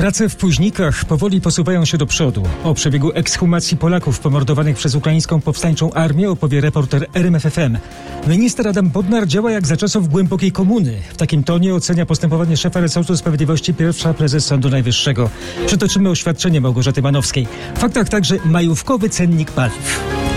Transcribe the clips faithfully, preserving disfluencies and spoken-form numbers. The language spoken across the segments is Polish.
Prace w Późnikach powoli posuwają się do przodu. O przebiegu ekshumacji Polaków pomordowanych przez ukraińską powstańczą armię opowie reporter R M F F M. Minister Adam Bodnar działa jak za czasów głębokiej komuny. W takim tonie ocenia postępowanie szefa resortu sprawiedliwości pierwsza prezes Sądu Najwyższego. Przytoczymy oświadczenie Małgorzaty Manowskiej. W faktach także majówkowy cennik paliw.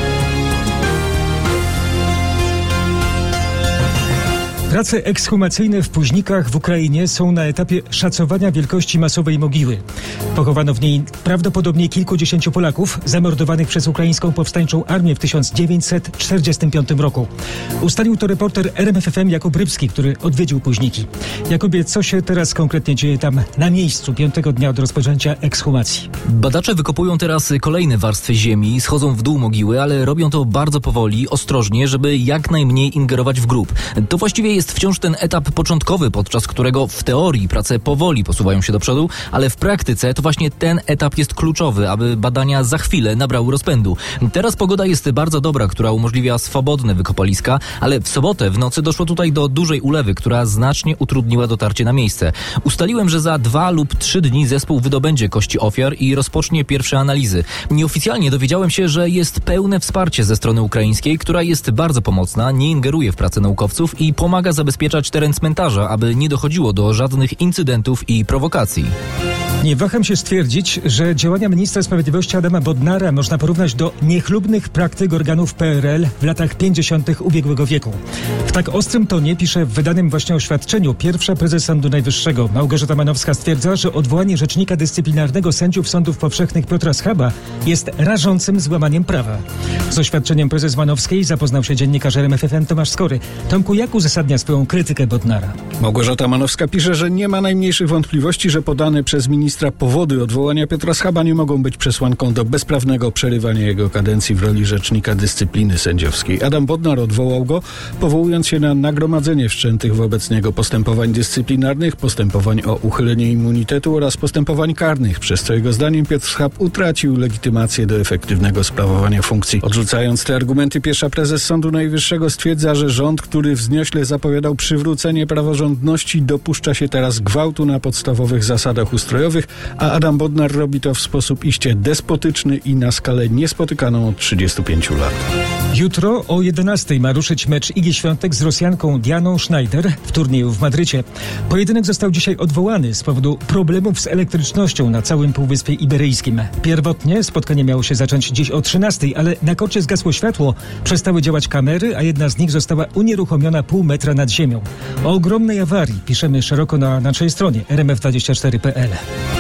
Prace ekshumacyjne w Późnikach w Ukrainie są na etapie szacowania wielkości masowej mogiły. Pochowano w niej prawdopodobnie kilkudziesięciu Polaków zamordowanych przez ukraińską powstańczą armię w tysiąc dziewięćset czterdziestym piątym roku. Ustalił to reporter R M F F M Jakub Rybski, który odwiedził Późniki. Jakubie, co się teraz konkretnie dzieje tam na miejscu piątego dnia od rozpoczęcia ekshumacji? Badacze wykopują teraz kolejne warstwy ziemi, schodzą w dół mogiły, ale robią to bardzo powoli, ostrożnie, żeby jak najmniej ingerować w grób. To właściwie jest wciąż ten etap początkowy, podczas którego w teorii prace powoli posuwają się do przodu, ale w praktyce to właśnie ten etap jest kluczowy, aby badania za chwilę nabrały rozpędu. Teraz pogoda jest bardzo dobra, która umożliwia swobodne wykopaliska, ale w sobotę w nocy doszło tutaj do dużej ulewy, która znacznie utrudniła dotarcie na miejsce. Ustaliłem, że za dwa lub trzy dni zespół wydobędzie kości ofiar i rozpocznie pierwsze analizy. Nieoficjalnie dowiedziałem się, że jest pełne wsparcie ze strony ukraińskiej, która jest bardzo pomocna, nie ingeruje w pracę naukowców i pomaga zabezpieczać teren cmentarza, aby nie dochodziło do żadnych incydentów i prowokacji. Nie waham się stwierdzić, że działania ministra sprawiedliwości Adama Bodnara można porównać do niechlubnych praktyk organów P R L w latach pięćdziesiątych ubiegłego wieku. W tak ostrym tonie pisze w wydanym właśnie oświadczeniu pierwsza prezes Sądu Najwyższego. Małgorzata Manowska stwierdza, że odwołanie rzecznika dyscyplinarnego sędziów sądów powszechnych Piotra Schaba jest rażącym złamaniem prawa. Z oświadczeniem prezes Manowskiej zapoznał się dziennikarz R M F F M Tomasz Skory. Tomku, jak uzasadnia swoją krytykę Bodnara? Małgorzata Manowska pisze, że nie ma najmniejszych wątpliwości, że podane przez ministra powody odwołania Piotra Schaba nie mogą być przesłanką do bezprawnego przerywania jego kadencji w roli rzecznika dyscypliny sędziowskiej. Adam Bodnar odwołał go, powołując się na nagromadzenie wszczętych wobec niego postępowań dyscyplinarnych, postępowań o uchylenie immunitetu oraz postępowań karnych, przez co jego zdaniem Piotr Schab utracił legitymację do efektywnego sprawowania funkcji. Odrzucając te argumenty, pierwsza prezes Sądu Najwyższego stwierdza, że rząd, który wzniośle zapowiadał przywrócenie praworządności, dopuszcza się teraz gwałtu na podstawowych zasadach ustrojowych, a Adam Bodnar robi to w sposób iście despotyczny i na skalę niespotykaną od trzydziestu pięciu lat. Jutro o jedenastej ma ruszyć mecz Igi Świątek z Rosjanką Dianą Schneider w turnieju w Madrycie. Pojedynek został dzisiaj odwołany z powodu problemów z elektrycznością na całym Półwyspie Iberyjskim. Pierwotnie spotkanie miało się zacząć dziś o trzynastej, ale na korcie zgasło światło, przestały działać kamery, a jedna z nich została unieruchomiona pół metra nad ziemią. O ogromnej awarii piszemy szeroko na naszej stronie R M F dwadzieścia cztery kropka p l.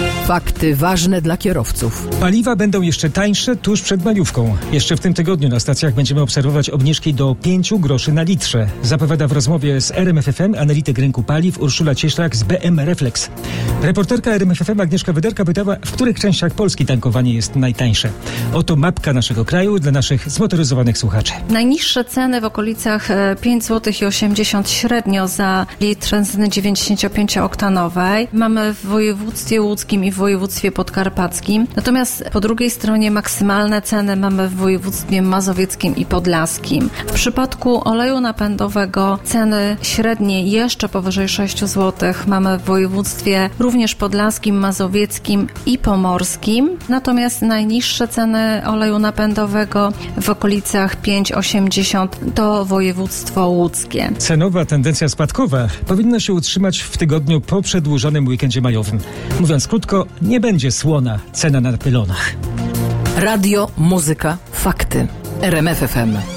Fakty ważne dla kierowców. Paliwa będą jeszcze tańsze tuż przed majówką. Jeszcze w tym tygodniu na stacjach będziemy obserwować obniżki do pięciu groszy na litrze. Zapowiada w rozmowie z R M F F M analityk rynku paliw Urszula Cieślak z B M Reflex. Reporterka R M F F M Agnieszka Wyderka pytała, w których częściach Polski tankowanie jest najtańsze. Oto mapka naszego kraju dla naszych zmotoryzowanych słuchaczy. Najniższe ceny w okolicach pięć złotych osiemdziesiąt średnio za litr benzyny dziewięćdziesięciopięciooktanowej. Mamy w województwie łódzkim i w województwie podkarpackim. Natomiast po drugiej stronie maksymalne ceny mamy w województwie mazowieckim i podlaskim. W przypadku oleju napędowego ceny średnie jeszcze powyżej sześć złotych mamy w województwie również podlaskim, mazowieckim i pomorskim. Natomiast najniższe ceny oleju napędowego w okolicach pięć osiemdziesiąt to województwo łódzkie. Cenowa tendencja spadkowa powinna się utrzymać w tygodniu po przedłużonym weekendzie majowym. Mówiąc krótko, nie będzie słona cena na pylonach. Radio, muzyka, fakty. R M F F M.